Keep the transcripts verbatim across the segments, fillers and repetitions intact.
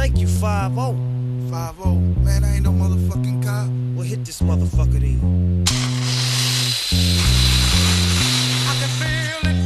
Thank you, five oh. five oh, man, I ain't no motherfucking cop. Well, hit this motherfucker then. I can feel it.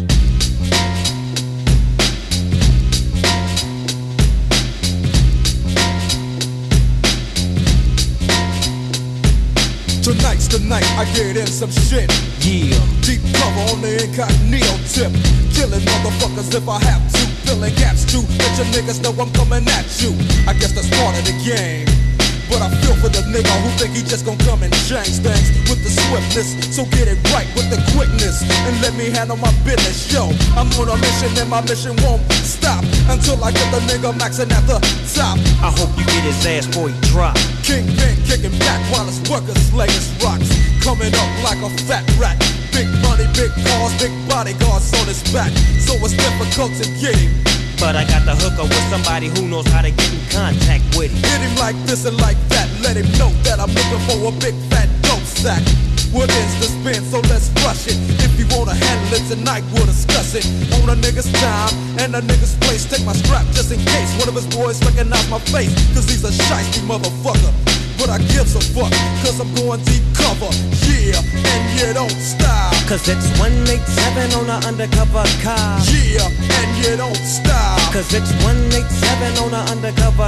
Tonight's the night I get in some shit. Yeah. Deep cover on the incognito tip. Killing motherfuckers if I have to. Filling gaps too. Let your niggas know I'm coming at you. I guess that's part of the game. But I feel for the nigga who think he just gon' come and change things with the swiftness. So get it right with the quickness and let me handle my business. Yo, I'm on a mission and my mission won't stop until I get the nigga maxing at the top. I hope you get his ass before he drop. Kingpin kicking back while his workers slaying rocks. Coming up like a fat rat. Big money, big cars, big bodyguards on his back. So it's difficult to get him. But I got the hooker with somebody who knows how to get in contact with him. Hit him like this and like that. Let him know that I'm looking for a big fat dope sack. What is the spin? So let's rush it. If you wanna handle it tonight, we'll discuss it. On a nigga's time and a nigga's place. Take my strap just in case one of his boys recognize my face. Cause he's a shiesty motherfucker. But I gives a fuck, cause I'm going deep cover. Yeah, and you don't stop. Cause it's one eighty-seven on an undercover car. Yeah, and you don't stop. Cause it's one eighty-seven on an undercover